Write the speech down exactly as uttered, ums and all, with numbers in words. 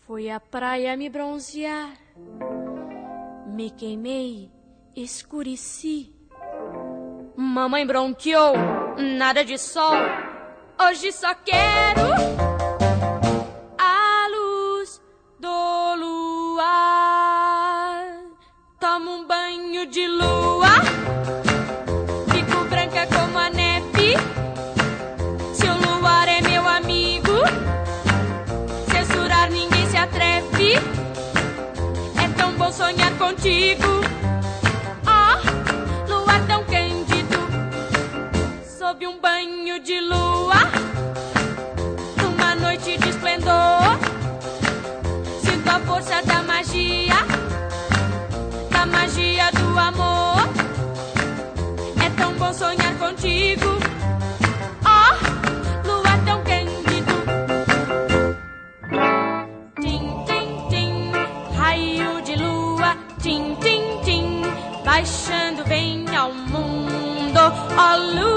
Fui à praia me bronzear, me queimei, escureci. Mamãe bronqueou, nada de sol. Hoje só quero a luz do luar. Tomo um banho de lua, fico branca como a neve. Se o luar é meu amigo, censurar ninguém se atreve. É tão bom sonhar contigo. Oh, luar tão cândido, sob um banho de lua, numa noite de esplendor. Sinto a força da magia, da magia do amor. É tão bom sonhar contigo. Oh, luar tão cândido. Tim, tim, tim, raio de lua. Tim, tim, tim, baixando vem ao mundo. Oh, lua.